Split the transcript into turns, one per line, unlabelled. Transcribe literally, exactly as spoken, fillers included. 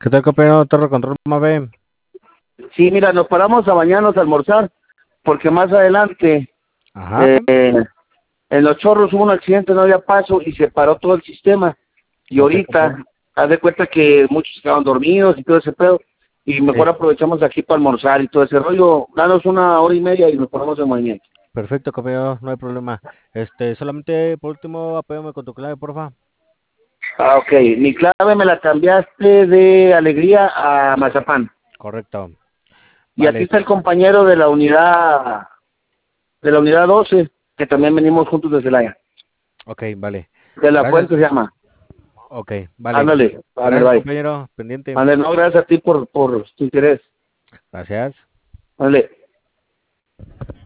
¿Qué tal, compañero? Torre Control Mave.
Sí, mira, nos paramos a bañarnos, a almorzar, porque más adelante
Ajá.
eh, en Los Chorros hubo un accidente, no había paso y se paró todo el sistema. Y
Ok, compañero.
ahorita, haz de cuenta que muchos estaban dormidos y todo ese pedo, y
Sí,
mejor aprovechamos aquí para almorzar y todo ese rollo. Danos una hora y media y nos ponemos en movimiento.
perfecto, compañero, no hay problema. Este, solamente por último, apóyame con tu clave, porfa.
Ah, ok. Mi clave me la cambiaste de Alegría a Mazapán.
Correcto.
Y aquí
Vale,
está el compañero de la unidad, de la unidad doce, que también venimos juntos de Celaya.
ok, vale.
De la
Gracias.
Fuente se llama.
Ok, vale.
Ándale, ándale,
Gracias,
bye.
compañero. Pendiente.
Ándale, no, gracias a ti por, por tu interés.
Gracias.
Ándale.